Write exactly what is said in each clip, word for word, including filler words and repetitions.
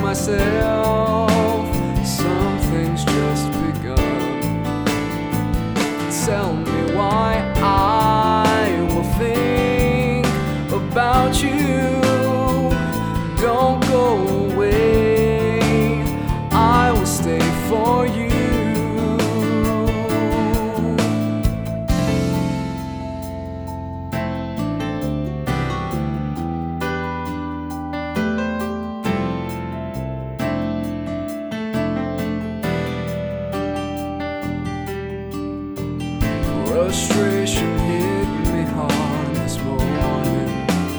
myself, something's just begun. Tell me why I will think about you. Don't go away, I will stay for you. Frustration hit me hard this morning.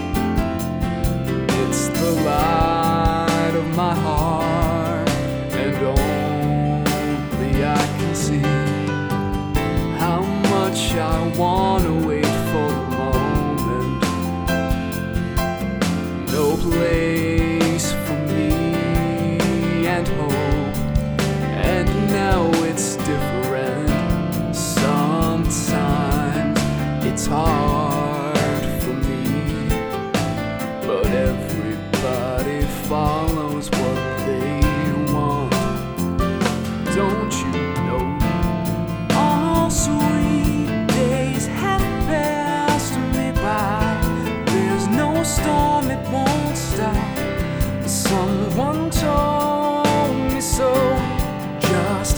It's the light of my heart, and only I can see how much I wanna wait for the moment. No place for me and hope, and now it's different. Sometimes it's hard for me, but everybody follows what they want. Don't you know? All sweet days have passed me by. There's no storm, it won't stop. Someone told me so. Just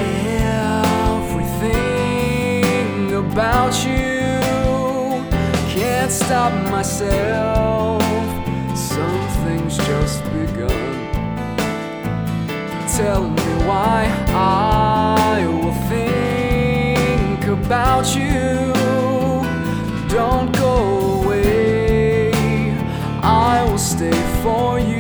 everything about you, can't stop myself, something's just begun. Tell me why I will think about you. Don't go away, I will stay for you.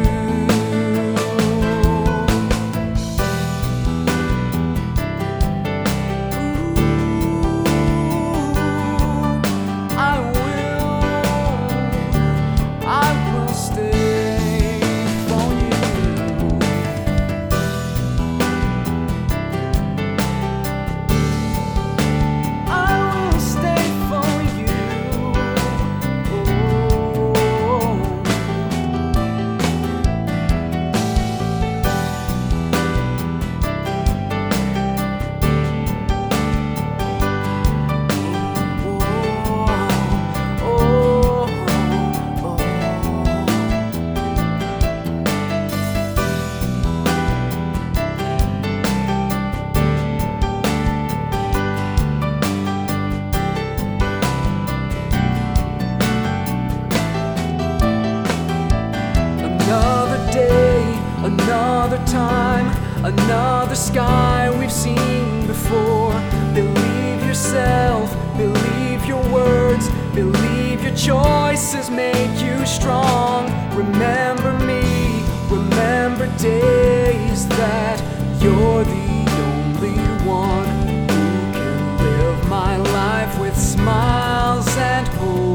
Another time, another sky we've seen before. Believe yourself, believe your words, believe your choices make you strong. Remember me, remember days that you're the only one who can live my life with smiles and hope.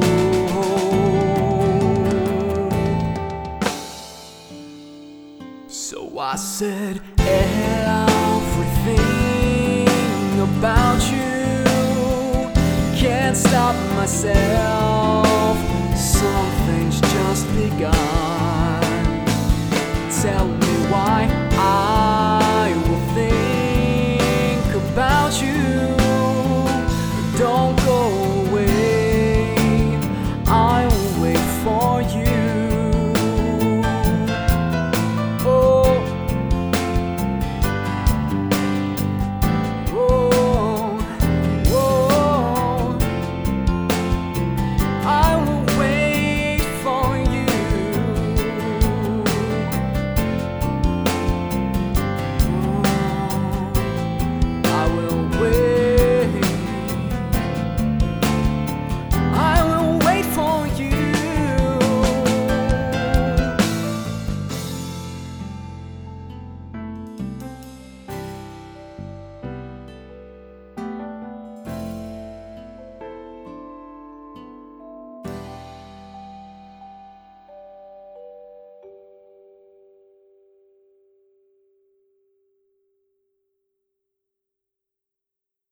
So I said everything about you, can't stop myself, something's just begun. Tell me why